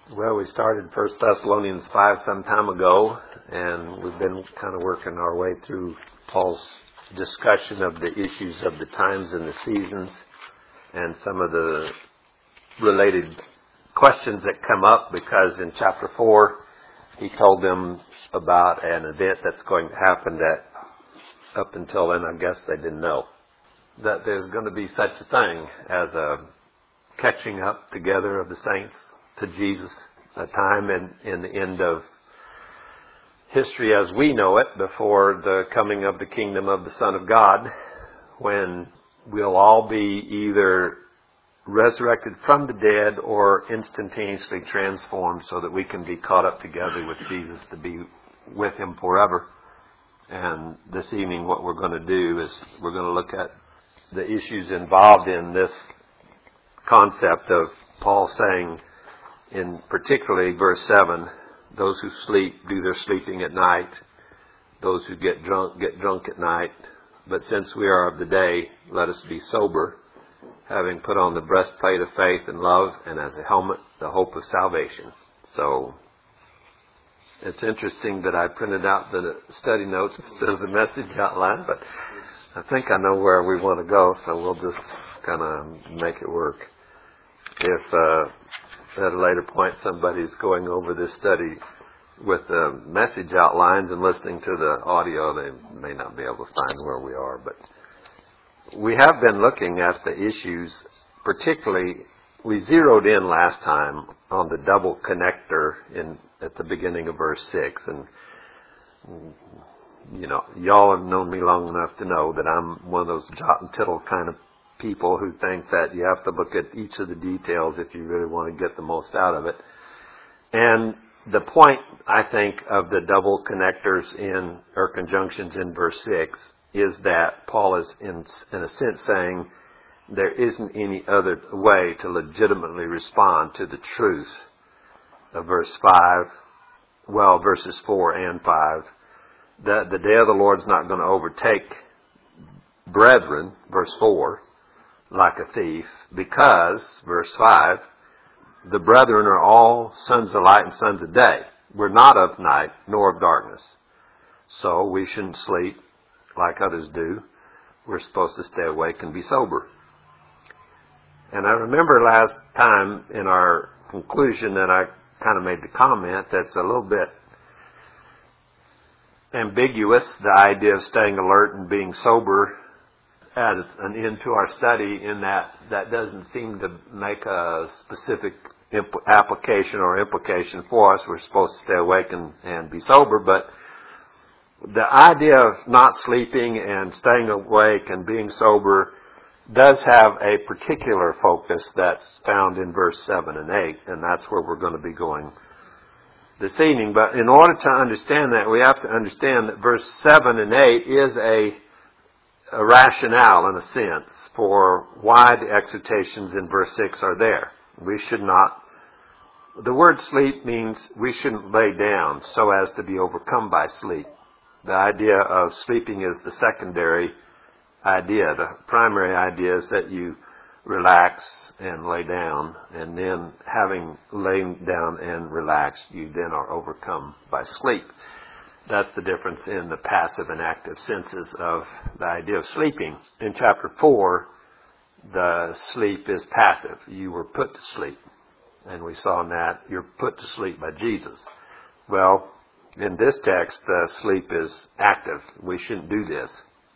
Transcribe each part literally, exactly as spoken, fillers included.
Well, we started First Thessalonians five some time ago, and we've been kind of working our way through Paul's discussion of the issues of the times and the seasons and some of the related questions that come up, because in chapter four he told them about an event that's going to happen that up until then I guess they didn't know. That there's going to be such a thing as a catching up together of the saints to Jesus, a time in, in the end of history as we know it, before the coming of the kingdom of the Son of God, when we'll all be either resurrected from the dead or instantaneously transformed so that we can be caught up together with Jesus to be with Him forever. And this evening what we're going to do is we're going to look at the issues involved in this concept of Paul saying, in particularly verse seven, those who sleep do their sleeping at night. Those who get drunk, get drunk at night. But since we are of the day, let us be sober, having put on the breastplate of faith and love, and as a helmet, the hope of salvation. So, it's interesting that I printed out the study notes instead of the message outline, but I think I know where we want to go, so we'll just kind of make it work. If uh, at a later point somebody's going over this study with the message outlines and listening to the audio, they may not be able to find where we are. But we have been looking at the issues, particularly we zeroed in last time on the double connector in at the beginning of verse six. And, you know, y'all have known me long enough to know that I'm one of those jot and tittle kind of people who think that you have to look at each of the details if you really want to get the most out of it. And the point, I think, of the double connectors in, or conjunctions in verse six is that Paul is, in, in a sense, saying there isn't any other way to legitimately respond to the truth of verse five, well, verses four and five, that the day of the Lord is not going to overtake brethren, verse four, like a thief, because, verse five, the brethren are all sons of light and sons of day. We're not of night nor of darkness. So we shouldn't sleep like others do. We're supposed to stay awake and be sober. And I remember last time in our conclusion that I kind of made the comment that's a little bit ambiguous, the idea of staying alert and being sober as an end to our study, in that that doesn't seem to make a specific imp- application or implication for us. We're supposed to stay awake and, and be sober, but the idea of not sleeping and staying awake and being sober does have a particular focus that's found in verse seven and eight, and that's where we're going to be going this evening. But in order to understand that, we have to understand that verse seven and eight is a a rationale, in a sense, for why the exhortations in verse six are there. We should not, the word sleep means we shouldn't lay down so as to be overcome by sleep. The idea of sleeping is the secondary idea. The primary idea is that you relax and lay down, and then having lain down and relaxed, you then are overcome by sleep. That's the difference in the passive and active senses of the idea of sleeping. In chapter four, the sleep is passive. You were put to sleep. And we saw in that you're put to sleep by Jesus. Well, in this text, the sleep is active. We shouldn't do this.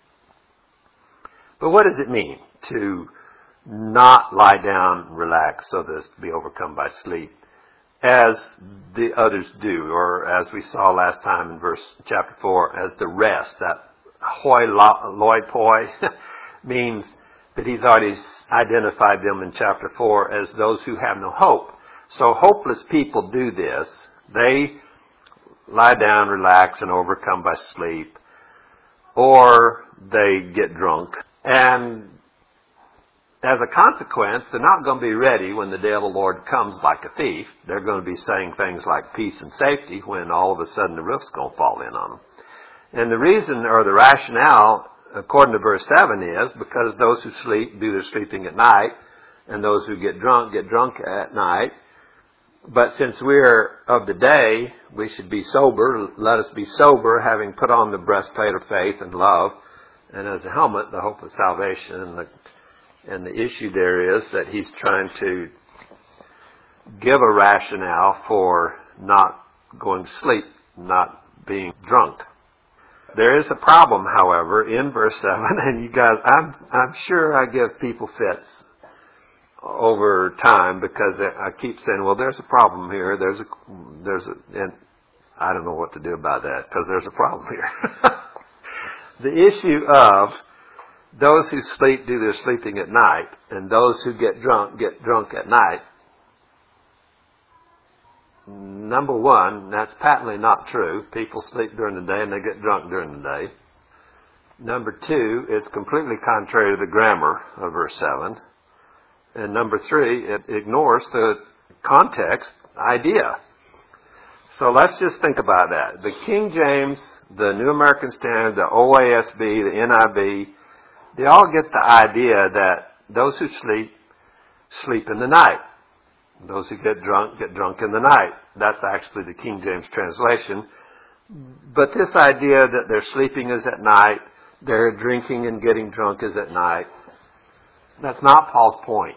But what does it mean to not lie down and relax so as to be overcome by sleep, as the others do, or as we saw last time in verse chapter four, as the rest? That hoi loi poi means that he's already identified them in chapter four as those who have no hope. So hopeless people do this. They lie down, relax, and overcome by sleep, or they get drunk. And as a consequence, they're not going to be ready when the day of the Lord comes like a thief. They're going to be saying things like peace and safety when all of a sudden the roof's going to fall in on them. And the reason, or the rationale, according to verse seven, is because those who sleep do their sleeping at night, and those who get drunk get drunk at night. But since we're of the day, we should be sober. Let us be sober, having put on the breastplate of faith and love, and as a helmet, the hope of salvation. And the, and the issue there is that he's trying to give a rationale for not going to sleep, not being drunk. There is a problem, however, in verse seven, and you guys, I'm, I'm sure I give people fits over time because I keep saying, well, there's a problem here, there's a, there's a, and I don't know what to do about that because there's a problem here. The issue of those who sleep do their sleeping at night, and those who get drunk get drunk at night. Number one, that's patently not true. People sleep during the day and they get drunk during the day. Number two, it's completely contrary to the grammar of verse seven. And number three, it ignores the context idea. So let's just think about that. The King James, the New American Standard, the O A S B, the N I V, they all get the idea that those who sleep, sleep in the night. Those who get drunk, get drunk in the night. That's actually the King James translation. But this idea that their sleeping is at night, their drinking and getting drunk is at night, that's not Paul's point.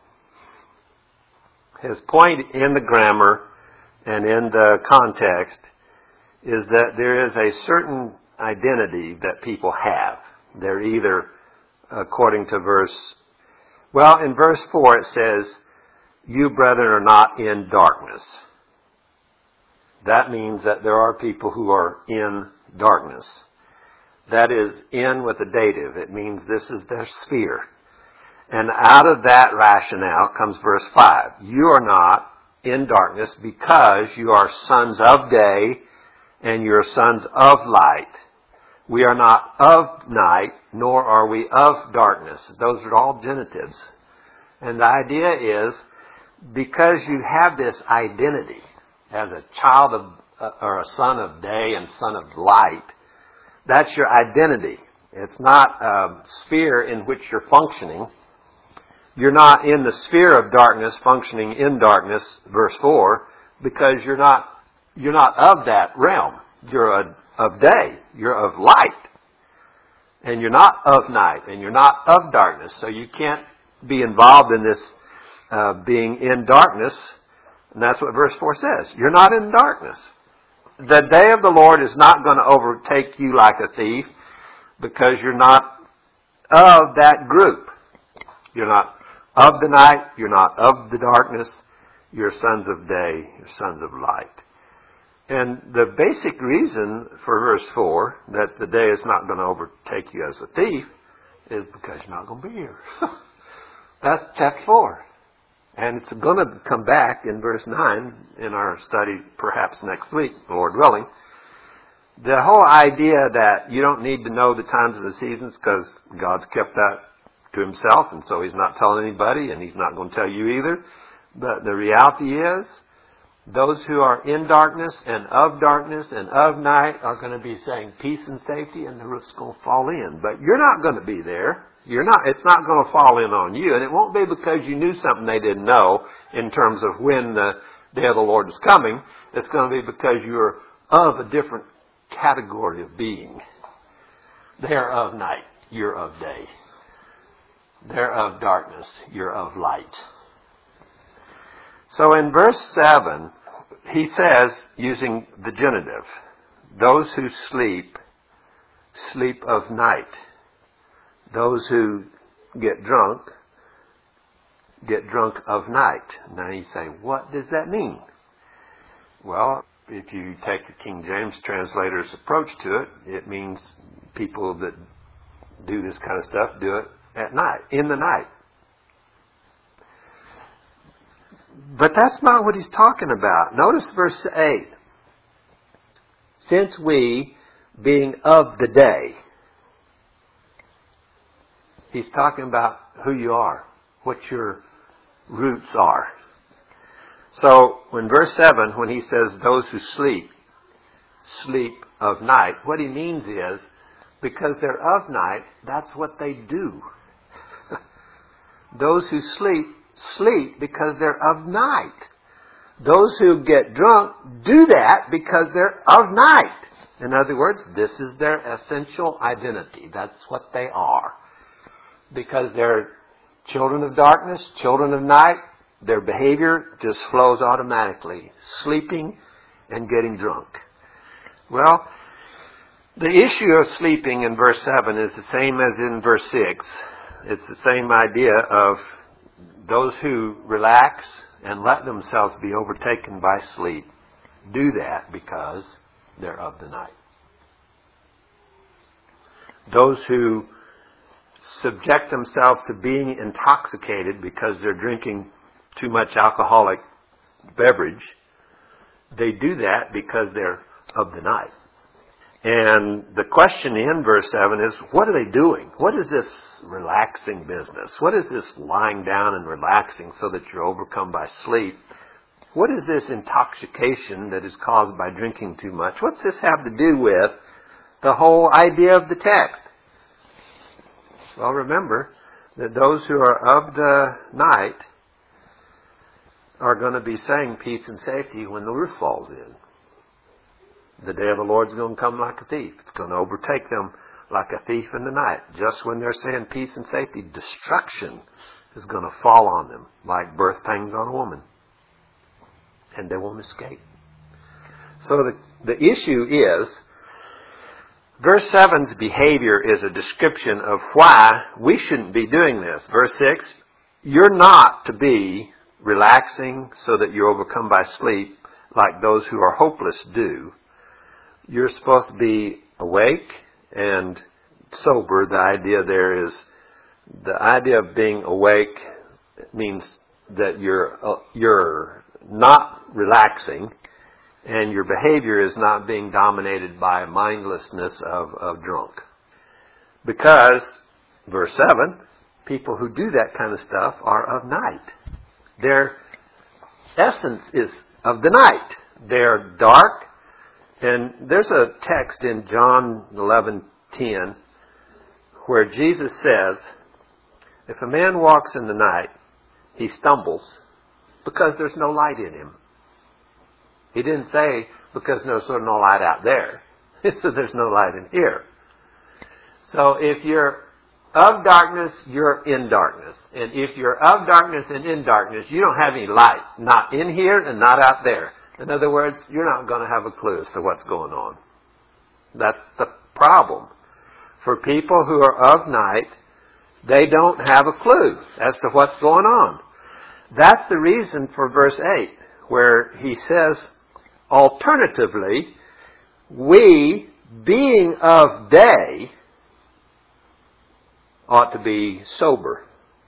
His point in the grammar and in the context is that there is a certain identity that people have. They're either, according to verse, well, in verse four it says, you brethren are not in darkness. That means that there are people who are in darkness. That is in with a dative. It means this is their sphere. And out of that rationale comes verse five. You are not in darkness because you are sons of day and you're sons of light. We are not of night, nor are we of darkness. Those are all genitives. And the idea is, because you have this identity as a child of, uh, or a son of day and son of light, that's your identity. It's not a sphere in which you're functioning. You're not in the sphere of darkness, functioning in darkness, verse four, because you're not, you're not of that realm. You're a, of day. You're of light. And you're not of night. And you're not of darkness. So you can't be involved in this uh, being in darkness. And that's what verse four says. You're not in darkness. The day of the Lord is not going to overtake you like a thief because you're not of that group. You're not of the night. You're not of the darkness. You're sons of day. You're sons of light. And the basic reason for verse four, that the day is not going to overtake you as a thief, is because you're not going to be here. That's chapter four. And it's going to come back in verse nine in our study perhaps next week, Lord willing. The whole idea that you don't need to know the times of the seasons because God's kept that to himself, and so he's not telling anybody, and he's not going to tell you either. But the reality is, those who are in darkness and of darkness and of night are going to be saying peace and safety, and the roof's going to fall in. But you're not going to be there. You're not. It's not going to fall in on you, and it won't be because you knew something they didn't know in terms of when the day of the Lord is coming. It's going to be because you're of a different category of being. They're of night. You're of day. They're of darkness. You're of light. So in verse seven, he says, using the genitive, those who sleep, sleep of night. Those who get drunk, get drunk of night. Now you say, what does that mean? Well, if you take the King James translator's approach to it, it means people that do this kind of stuff do it at night, in the night. But that's not what he's talking about. Notice verse eight. Since we, being of the day, he's talking about who you are, what your roots are. So, in verse seven, when he says, those who sleep, sleep of night, what he means is, because they're of night, that's what they do. Those who sleep, sleep because they're of night. Those who get drunk do that because they're of night. In other words, this is their essential identity. That's what they are. Because they're children of darkness, children of night, their behavior just flows automatically. Sleeping and getting drunk. Well, the issue of sleeping in verse seven is the same as in verse six. It's the same idea of those who relax and let themselves be overtaken by sleep do that because they're of the night. Those who subject themselves to being intoxicated because they're drinking too much alcoholic beverage, they do that because they're of the night. And the question in verse seven is, what are they doing? What is this relaxing business? What is this lying down and relaxing so that you're overcome by sleep? What is this intoxication that is caused by drinking too much? What's this have to do with the whole idea of the text? Well, remember that those who are of the night are going to be saying peace and safety when the roof falls in. The day of the Lord's going to come like a thief. It's going to overtake them like a thief in the night. Just when they're saying peace and safety, destruction is going to fall on them like birth pangs on a woman. And they won't escape. So the, the issue is, verse seven's behavior is a description of why we shouldn't be doing this. Verse six, you're not to be relaxing so that you're overcome by sleep like those who are hopeless do. You're supposed to be awake and sober. The idea there is, the idea of being awake means that you're uh, you're not relaxing and your behavior is not being dominated by mindlessness of, of drunk. Because, verse seven, people who do that kind of stuff are of night. Their essence is of the night. They're dark. And there's a text in John eleven ten where Jesus says, if a man walks in the night, he stumbles because there's no light in him. He didn't say because there's no light out there. He said there's no light in here. So if you're of darkness, you're in darkness. And if you're of darkness and in darkness, you don't have any light. Not in here and not out there. In other words, you're not going to have a clue as to what's going on. That's the problem. For people who are of night, they don't have a clue as to what's going on. That's the reason for verse eight, where he says, alternatively, we, being of day, ought to be sober.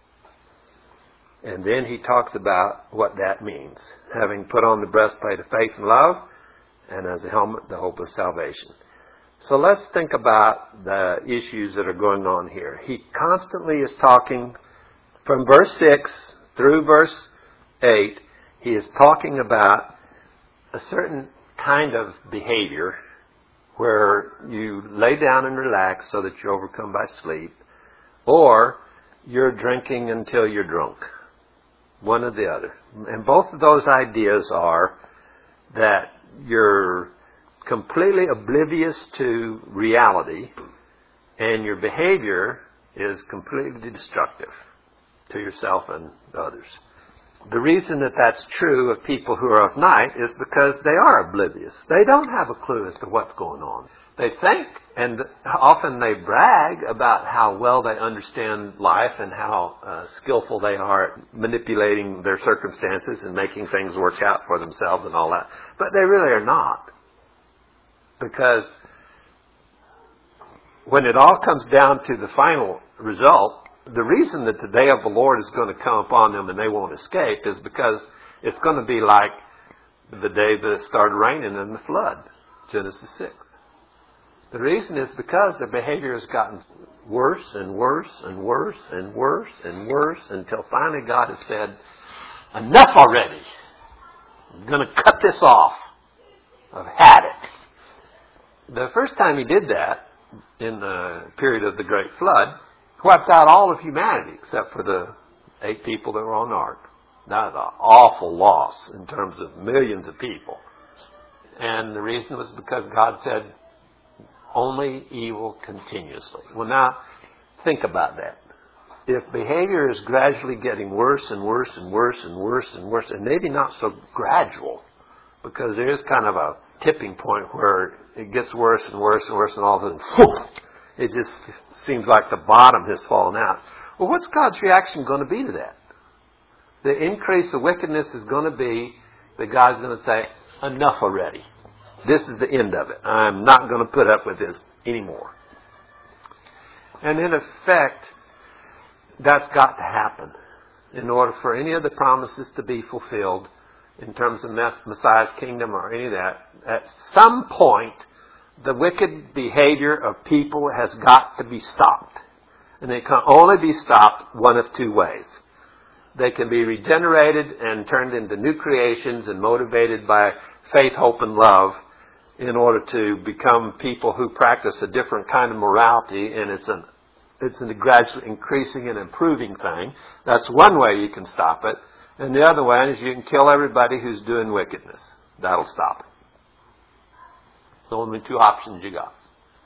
And then he talks about what that means. Having put on the breastplate of faith and love, and as a helmet, the hope of salvation. So let's think about the issues that are going on here. He constantly is talking from verse six through verse eight. He is talking about a certain kind of behavior where you lay down and relax so that you're overcome by sleep, or you're drinking until you're drunk. One or the other. And both of those ideas are that you're completely oblivious to reality and your behavior is completely destructive to yourself and others. The reason that that's true of people who are of night is because they are oblivious. They don't have a clue as to what's going on. They think, and often they brag about how well they understand life and how uh, skillful they are at manipulating their circumstances and making things work out for themselves and all that. But they really are not. Because when it all comes down to the final result, the reason that the day of the Lord is going to come upon them and they won't escape is because it's going to be like the day that it started raining in the flood, Genesis six. The reason is because their behavior has gotten worse and worse and worse and worse and worse until finally God has said, enough already. I'm going to cut this off. I've had it. The first time he did that, in the period of the Great Flood, wiped out all of humanity except for the eight people that were on the ark. That was an awful loss in terms of millions of people. And the reason was because God said, only evil continuously. Well, now, think about that. If behavior is gradually getting worse and worse and worse and worse and worse, and maybe not so gradual, because there is kind of a tipping point where it gets worse and worse and worse, and all of a sudden, whoosh, it just seems like the bottom has fallen out. Well, what's God's reaction going to be to that? The increase of wickedness is going to be that God's going to say, enough already. This is the end of it. I'm not going to put up with this anymore. And in effect, that's got to happen in order for any of the promises to be fulfilled in terms of Messiah's kingdom or any of that. At some point, the wicked behavior of people has got to be stopped. And it can only be stopped one of two ways. They can be regenerated and turned into new creations and motivated by faith, hope, and love in order to become people who practice a different kind of morality, and it's an it's a gradually increasing and improving thing. That's one way you can stop it. And the other way is you can kill everybody who's doing wickedness. That'll stop it. The only two options you got.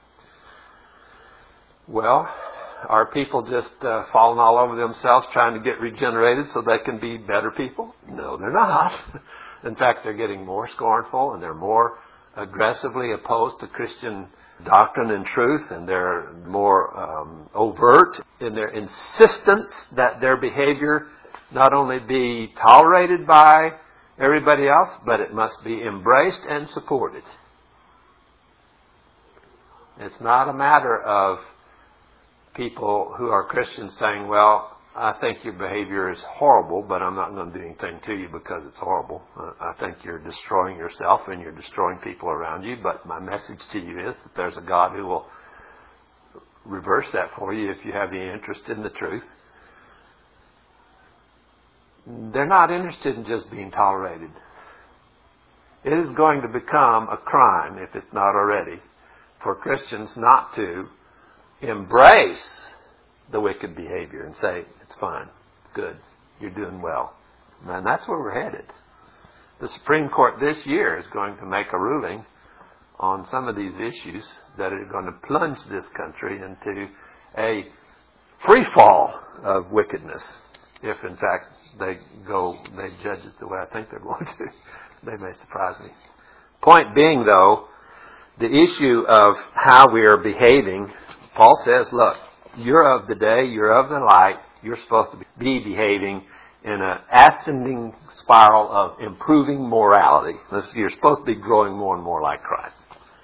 Well, are people just uh, falling all over themselves trying to get regenerated so they can be better people? No, they're not. In fact, they're getting more scornful and they're more aggressively opposed to Christian doctrine and truth, and they're more um, overt in their insistence that their behavior not only be tolerated by everybody else, but it must be embraced and supported. It's not a matter of people who are Christians saying, well, I think your behavior is horrible, but I'm not going to do anything to you because it's horrible. Uh, I think you're destroying yourself and you're destroying people around you, but my message to you is that there's a God who will reverse that for you if you have any interest in the truth. They're not interested in just being tolerated. It is going to become a crime, if it's not already, for Christians not to embrace the wicked behavior and say, it's fine, it's good, you're doing well. And that's where we're headed. The Supreme Court this year is going to make a ruling on some of these issues that are going to plunge this country into a free fall of wickedness, if in fact they go, they judge it the way I think they're going to. They may surprise me. Point being, though, the issue of how we are behaving, Paul says, look, you're of the day, you're of the light, you're supposed to be behaving in an ascending spiral of improving morality. You're supposed to be growing more and more like Christ.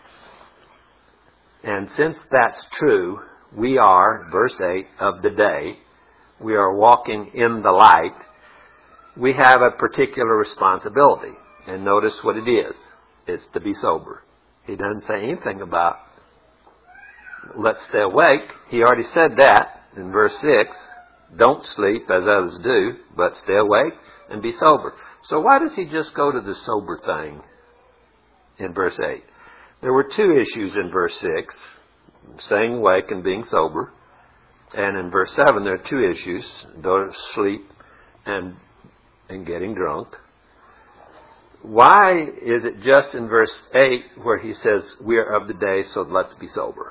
And since that's true, we are, verse eight, of the day, we are walking in the light, we have a particular responsibility. And notice what it is. It's to be sober. He doesn't say anything about let's stay awake. He already said that in verse six. Don't sleep as others do, but stay awake and be sober. So why does he just go to the sober thing in verse eight? There were two issues in verse six, staying awake and being sober. And in verse seven, there are two issues, don't sleep and, and getting drunk. Why is it just in verse eight where he says, we are of the day, so let's be sober?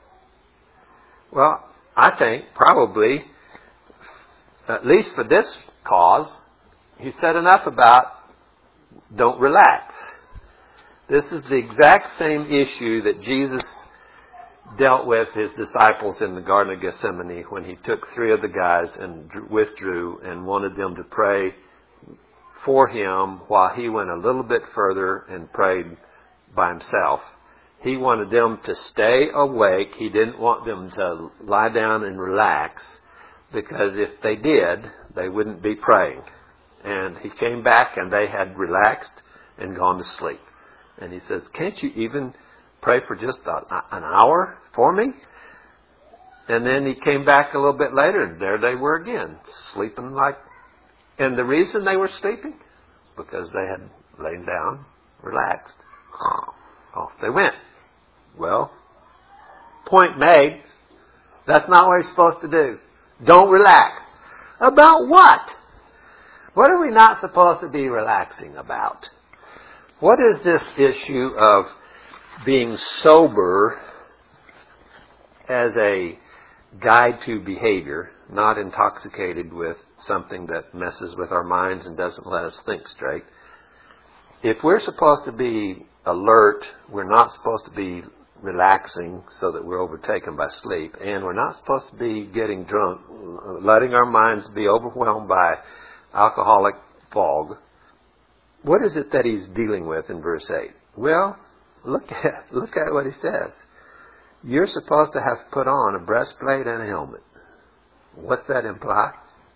Well, I think probably, at least for this cause, he said enough about don't relax. This is the exact same issue that Jesus dealt with his disciples in the Garden of Gethsemane when he took three of the guys and withdrew and wanted them to pray for him while he went a little bit further and prayed by himself. He wanted them to stay awake. He didn't want them to lie down and relax, because if they did, they wouldn't be praying. And he came back and they had relaxed and gone to sleep. And he says, can't you even pray for just a, an hour for me? And then he came back a little bit later and there they were again, sleeping like... And the reason they were sleeping is because they had lain down, relaxed. Off they went. Well, point made. That's not what you're supposed to do. Don't relax. About what? What are we not supposed to be relaxing about? What is this issue of being sober as a guide to behavior, not intoxicated with something that messes with our minds and doesn't let us think straight? If we're supposed to be alert, we're not supposed to be relaxing so that we're overtaken by sleep, and we're not supposed to be getting drunk, letting our minds be overwhelmed by alcoholic fog. What is it that he's dealing with in verse eight? Well, look at look at what he says. You're supposed to have put on a breastplate and a helmet. What's that imply?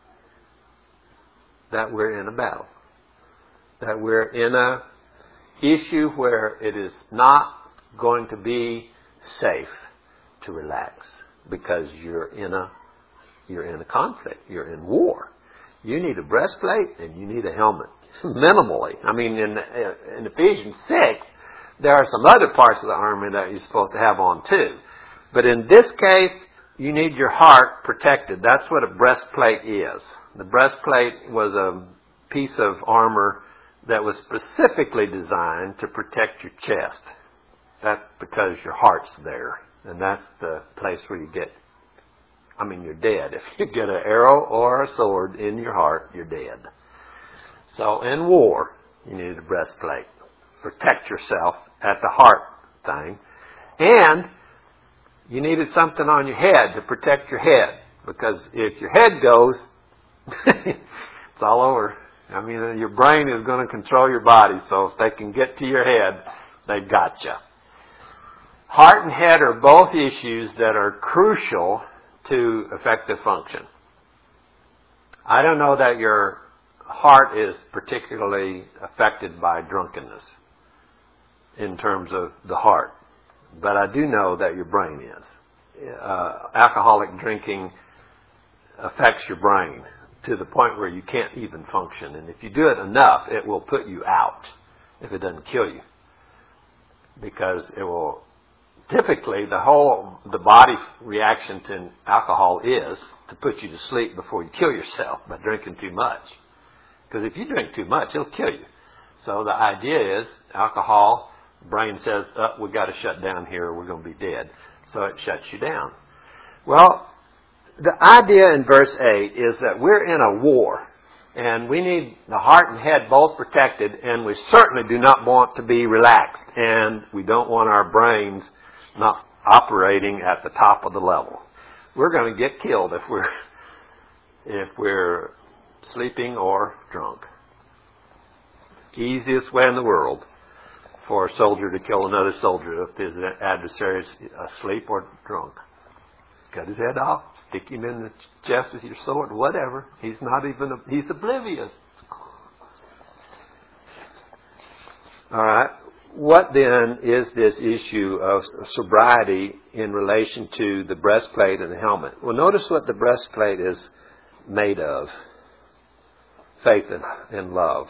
That we're in a battle. That we're in a issue where it is not going to be safe to relax because you're in a you're in a conflict. You're in war. You need a breastplate and you need a helmet. Minimally. I mean, in, in Ephesians six, there are some other parts of the armor that you're supposed to have on too. But in this case, you need your heart protected. That's what a breastplate is. The breastplate was a piece of armor that was specifically designed to protect your chest. That's because your heart's there. And that's the place where you get, I mean, you're dead. If you get an arrow or a sword in your heart, you're dead. So in war, you need a breastplate. Protect yourself at the heart thing. And you needed something on your head to protect your head. Because if your head goes, it's all over. I mean, your brain is going to control your body. So if they can get to your head, they've got you. Heart and head are both issues that are crucial to effective function. I don't know that your heart is particularly affected by drunkenness in terms of the heart. But I do know that your brain is. Uh, alcoholic drinking affects your brain to the point where you can't even function. And if you do it enough, it will put you out if it doesn't kill you. Because it will, typically the whole, the body reaction to alcohol is to put you to sleep before you kill yourself by drinking too much. Because if you drink too much, it'll kill you. So the idea is alcohol, brain says, oh, we've got to shut down here or we're going to be dead. So it shuts you down. Well, the idea in verse eight is that we're in a war. And we need the heart and head both protected. And we certainly do not want to be relaxed. And we don't want our brains not operating at the top of the level. We're going to get killed if we're if we're sleeping or drunk. Easiest way in the world for a soldier to kill another soldier if his adversary is asleep or drunk. Cut his head off, stick him in the chest with your sword, whatever. He's not even, he's oblivious. All right. What then is this issue of sobriety in relation to the breastplate and the helmet? Well, notice what the breastplate is made of. Faith and, and love.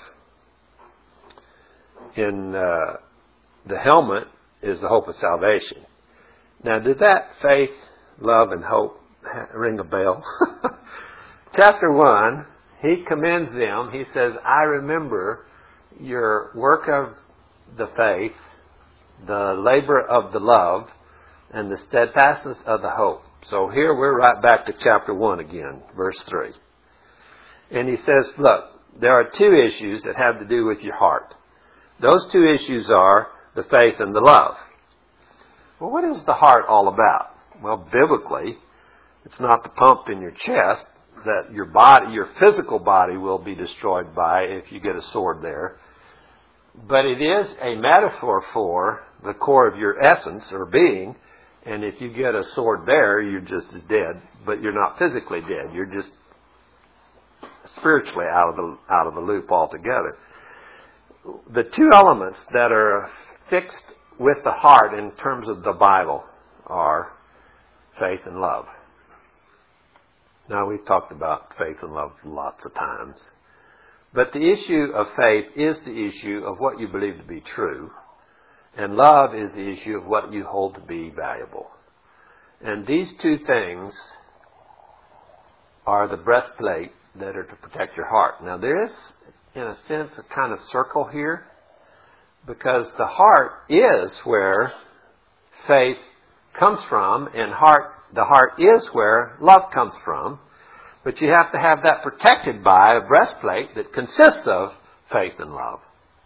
In uh, the helmet is the hope of salvation. Now, did that faith, love, and hope ring a bell? Chapter one, he commends them. He says, I remember your work of the faith, the labor of the love, and the steadfastness of the hope. So here we're right back to chapter one again, verse three. And he says, look, there are two issues that have to do with your heart. Those two issues are the faith and the love. Well, what is the heart all about? Well, biblically, it's not the pump in your chest that your body, your physical body will be destroyed by if you get a sword there. But it is a metaphor for the core of your essence or being. And if you get a sword there, you're just as dead. But you're not physically dead. You're just spiritually out of the out of the loop altogether. The two elements that are fixed with the heart in terms of the Bible are faith and love. Now, we've talked about faith and love lots of times. But the issue of faith is the issue of what you believe to be true. And love is the issue of what you hold to be valuable. And these two things are the breastplate that are to protect your heart. Now there is, in a sense, a kind of circle here, because the heart is where faith comes from, and heart the heart is where love comes from. But you have to have that protected by a breastplate that consists of faith and love.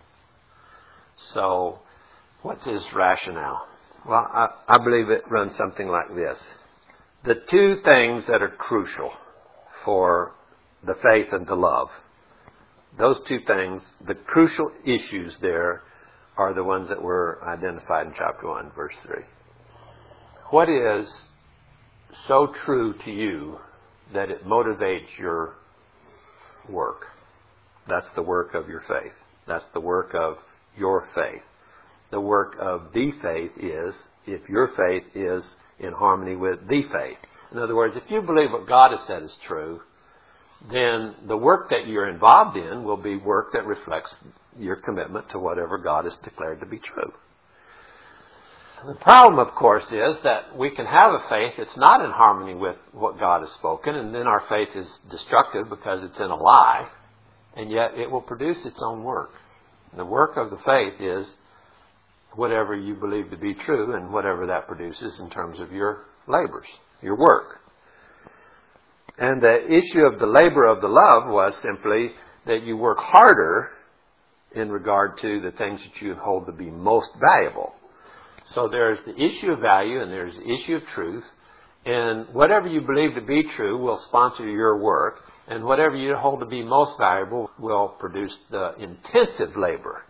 So, what's his rationale? Well, I, I believe it runs something like this. The two things that are crucial for the faith and the love, those two things, the crucial issues there, are the ones that were identified in chapter one, verse three. What is so true to you that it motivates your work? That's the work of your faith. That's the work of your faith. The work of the faith is if your faith is in harmony with the faith. In other words, if you believe what God has said is true, then the work that you're involved in will be work that reflects your commitment to whatever God has declared to be true. The problem, of course, is that we can have a faith that's not in harmony with what God has spoken, and then our faith is destructive because it's in a lie, and yet it will produce its own work. The work of the faith is whatever you believe to be true and whatever that produces in terms of your labors, your work. And the issue of the labor of the love was simply that you work harder in regard to the things that you hold to be most valuable. So there's the issue of value and there's the issue of truth. And whatever you believe to be true will sponsor your work. And whatever you hold to be most valuable will produce the intensive labor.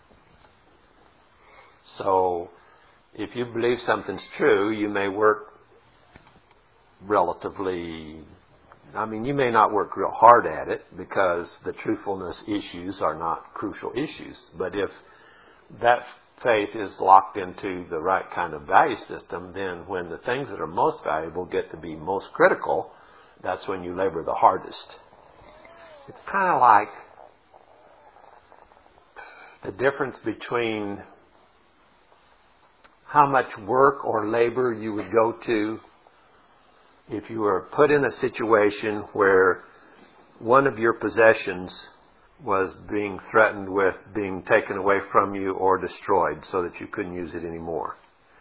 So if you believe something's true, you may work relatively, I mean, you may not work real hard at it because the truthfulness issues are not crucial issues. But if that faith is locked into the right kind of value system, then when the things that are most valuable get to be most critical, that's when you labor the hardest. It's kind of like the difference between how much work or labor you would go to if you were put in a situation where one of your possessions was being threatened with being taken away from you or destroyed so that you couldn't use it anymore.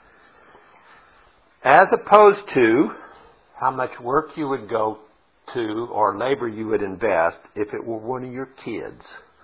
As opposed to how much work you would go to or labor you would invest if it were one of your kids.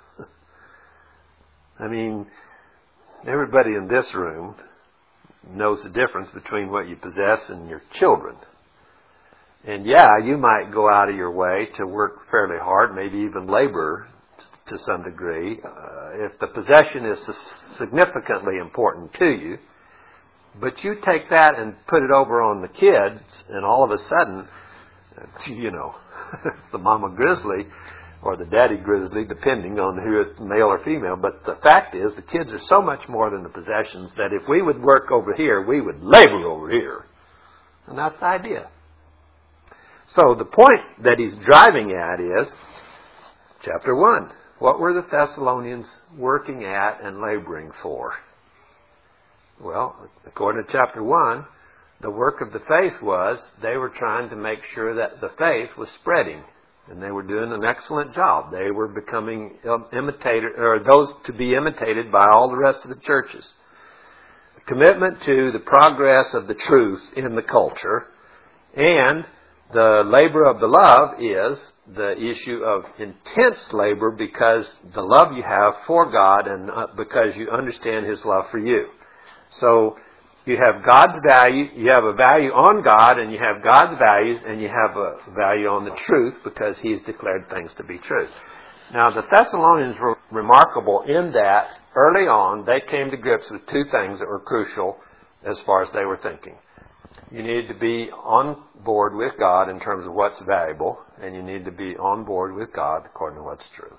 I mean, everybody in this room knows the difference between what you possess and your children. And yeah, you might go out of your way to work fairly hard, maybe even labor to some degree. Uh, if the possession is significantly important to you, but you take that and put it over on the kids, and all of a sudden, you know, it's the mama grizzly or the daddy grizzly, depending on who is male or female. But the fact is, the kids are so much more than the possessions that if we would work over here, we would labor over here. And that's the idea. So the point that he's driving at is, chapter one, what were the Thessalonians working at and laboring for? Well, according to chapter one, the work of the faith was they were trying to make sure that the faith was spreading. And they were doing an excellent job. They were becoming imitated, or those to be imitated by all the rest of the churches. A commitment to the progress of the truth in the culture, and the labor of the love is the issue of intense labor because the love you have for God and because you understand His love for you. So you have God's value, you have a value on God, and you have God's values, and you have a value on the truth because He's declared things to be true. Now, the Thessalonians were remarkable in that early on they came to grips with two things that were crucial as far as they were thinking. You needed to be on board with God in terms of what's valuable, and you need to be on board with God according to what's true.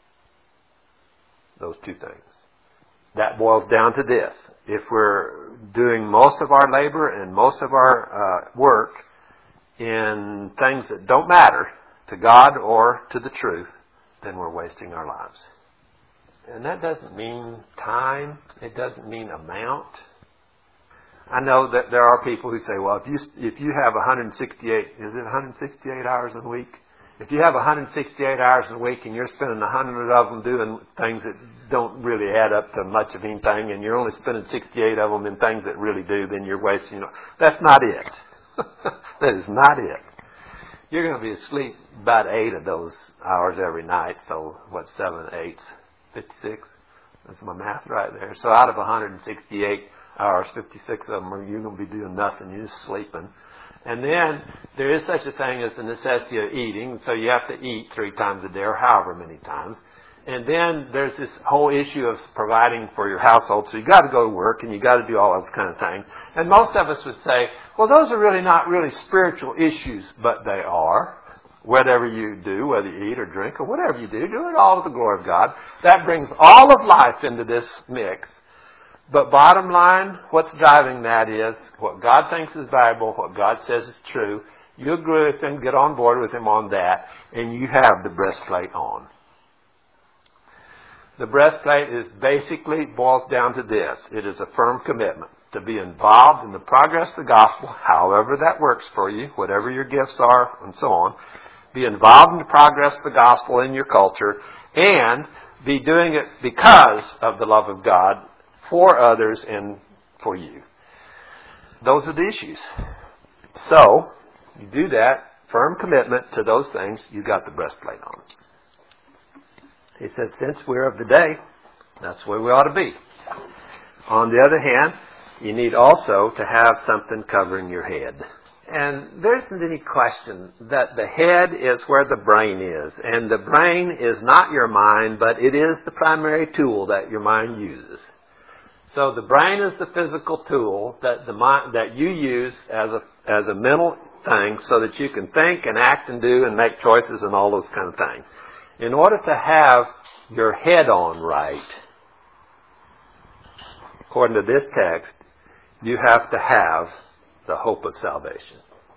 Those two things. That boils down to this. If we're doing most of our labor and most of our uh, work in things that don't matter to God or to the truth, then we're wasting our lives. And that doesn't mean time. It doesn't mean amount. I know that there are people who say, well, if you if you have one hundred sixty-eight, is it one hundred sixty-eight hours a week If you have one hundred sixty-eight hours in a week and you're spending one hundred of them doing things that don't really add up to much of anything, and you're only spending sixty-eight of them in things that really do, then you're wasting, you know, that's not it. That is not it. You're going to be asleep about eight of those hours every night. So what, seven, eight, fifty-six? That's my math right there. So out of one hundred sixty-eight hours, fifty-six of them are you're going to be doing nothing. You're just sleeping. And then there is such a thing as the necessity of eating. So you have to eat three times a day or however many times. And then there's this whole issue of providing for your household. So you got to go to work and you got to do all those kind of things. And most of us would say, well, those are really not really spiritual issues, but they are. Whatever you do, whether you eat or drink or whatever you do, do it all to the glory of God. That brings all of life into this mix. But bottom line, what's driving that is what God thinks is valuable, what God says is true. You agree with Him, get on board with Him on that, and you have the breastplate on. The breastplate is basically boils down to this. It is a firm commitment to be involved in the progress of the gospel, however that works for you, whatever your gifts are, and so on. Be involved in the progress of the gospel in your culture, and be doing it because of the love of God for others and for you. Those are the issues. So, you do that, firm commitment to those things, you got the breastplate on. He said, since we're of the day, that's where we ought to be. On the other hand, you need also to have something covering your head. And there isn't any question that the head is where the brain is. And the brain is not your mind, but it is the primary tool that your mind uses. So the brain is the physical tool that the mind, that you use as a as a mental thing so that you can think and act and do and make choices and all those kind of things. In order to have your head on right, according to this text, you have to have the hope of salvation.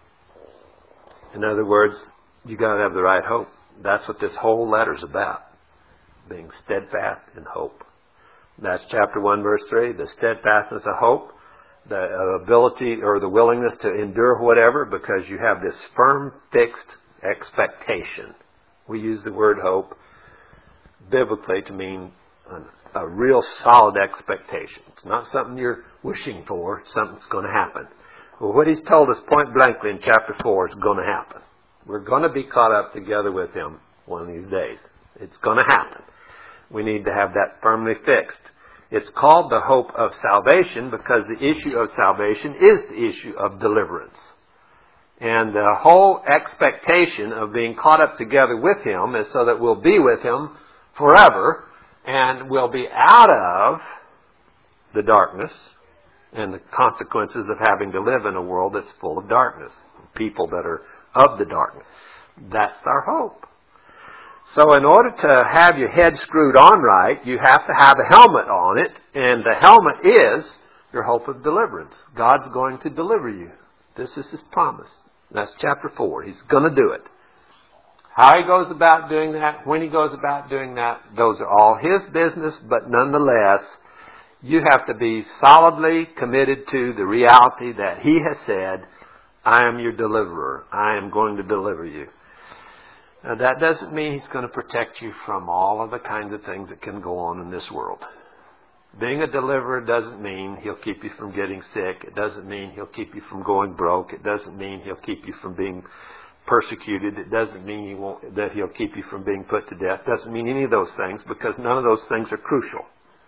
In other words, you got to have the right hope. That's what this whole letter's about. Being steadfast in hope. That's chapter one, verse three. The steadfastness of hope, the ability or the willingness to endure whatever because you have this firm, fixed expectation. We use the word hope biblically to mean a, a real solid expectation. It's not something you're wishing for. It's something that's going to happen. Well, what He's told us point blankly in chapter four is going to happen. We're going to be caught up together with Him one of these days. It's going to happen. We need to have that firmly fixed. It's called the hope of salvation because the issue of salvation is the issue of deliverance. And the whole expectation of being caught up together with Him is so that we'll be with Him forever and we'll be out of the darkness and the consequences of having to live in a world that's full of darkness. People that are of the darkness. That's our hope. So in order to have your head screwed on right, you have to have a helmet on it. And the helmet is your hope of deliverance. God's going to deliver you. This is His promise. That's chapter four. He's going to do it. How He goes about doing that, when He goes about doing that, those are all His business. But nonetheless, you have to be solidly committed to the reality that He has said, I am your deliverer. I am going to deliver you. Now, that doesn't mean He's going to protect you from all of the kinds of things that can go on in this world. Being a deliverer doesn't mean He'll keep you from getting sick. It doesn't mean He'll keep you from going broke. It doesn't mean He'll keep you from being persecuted. It doesn't mean he won't, that He'll keep you from being put to death. It doesn't mean any of those things because none of those things are crucial.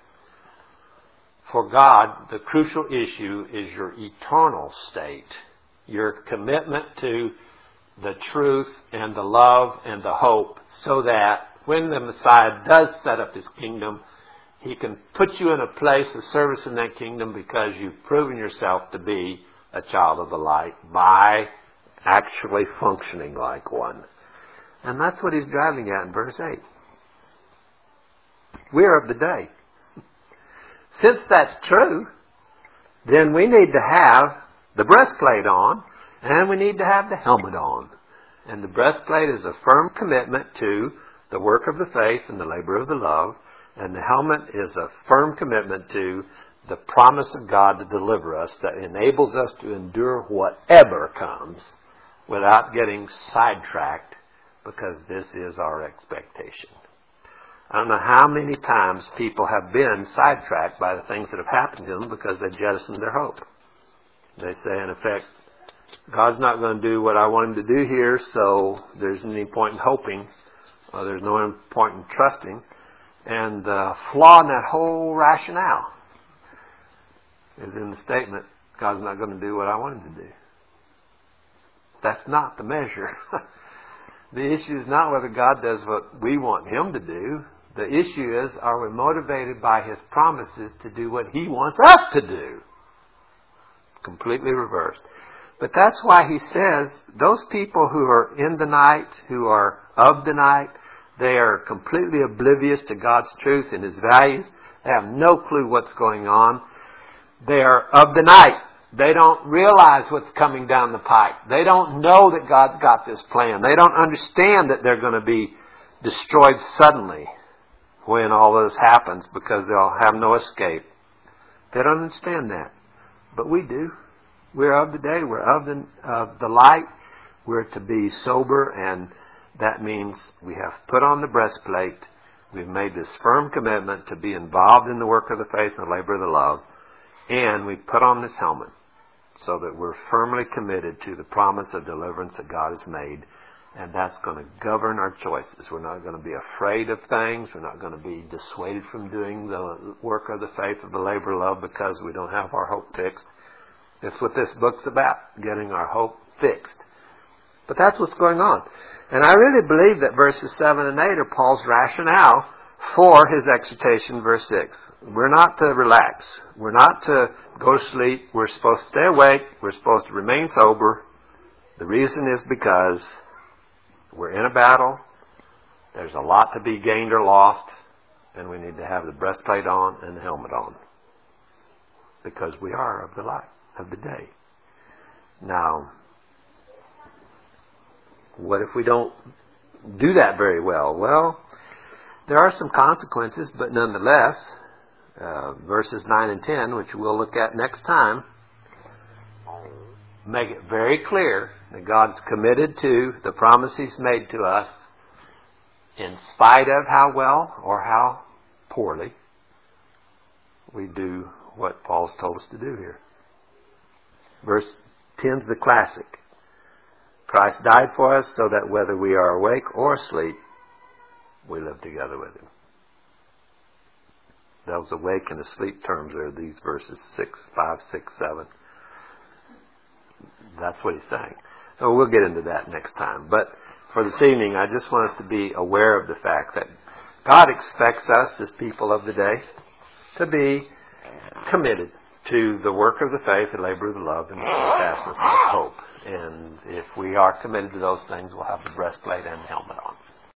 For God, the crucial issue is your eternal state, your commitment to the truth and the love and the hope so that when the Messiah does set up His kingdom, He can put you in a place of service in that kingdom because you've proven yourself to be a child of the light by actually functioning like one. And that's what He's driving at in verse eight. We're of the day. Since that's true, then we need to have the breastplate on and we need to have the helmet on. And the breastplate is a firm commitment to the work of the faith and the labor of the love. And the helmet is a firm commitment to the promise of God to deliver us that enables us to endure whatever comes without getting sidetracked because this is our expectation. I don't know how many times people have been sidetracked by the things that have happened to them because they've jettisoned their hope. They say, in effect, God's not going to do what I want Him to do here, so there's any point in hoping, or there's no point in trusting. And the flaw in that whole rationale is in the statement, God's not going to do what I want Him to do. That's not the measure. The issue is not whether God does what we want Him to do. The issue is, are we motivated by His promises to do what He wants us to do? Completely reversed. But that's why He says, those people who are in the night, who are of the night, they are completely oblivious to God's truth and His values. They have no clue what's going on. They are of the night. They don't realize what's coming down the pike. They don't know that God's got this plan. They don't understand that they're going to be destroyed suddenly when all this happens, because they'll have no escape. They don't understand that. But we do. We're of the day. We're of the, of the light. We're to be sober, and that means we have put on the breastplate. We've made this firm commitment to be involved in the work of the faith and the labor of the love. And we put on this helmet so that we're firmly committed to the promise of deliverance that God has made. And that's going to govern our choices. We're not going to be afraid of things. We're not going to be dissuaded from doing the work of the faith of the labor of love because we don't have our hope fixed. That's what this book's about, getting our hope fixed. But that's what's going on. And I really believe that verses seven and eight are Paul's rationale for his exhortation, verse six. We're not to relax. We're not to go to sleep. We're supposed to stay awake. We're supposed to remain sober. The reason is because we're in a battle. There's a lot to be gained or lost. And we need to have the breastplate on and the helmet on. Because we are of the light of the day. Now, what if we don't do that very well? Well, there are some consequences, but nonetheless, uh, verses nine and ten, which we'll look at next time, make it very clear that God's committed to the promise He's made to us in spite of how well or how poorly we do what Paul's told us to do here. Verse ten is the classic. Christ died for us so that whether we are awake or asleep, we live together with Him. Those awake and asleep terms are these verses six, five, six, seven. That's what he's saying. So we'll get into that next time. But for this evening, I just want us to be aware of the fact that God expects us as people of the day to be committed to the work of the faith, the labor of the love, and the steadfastness of hope. And if we are committed to those things, we'll have the breastplate and the helmet on.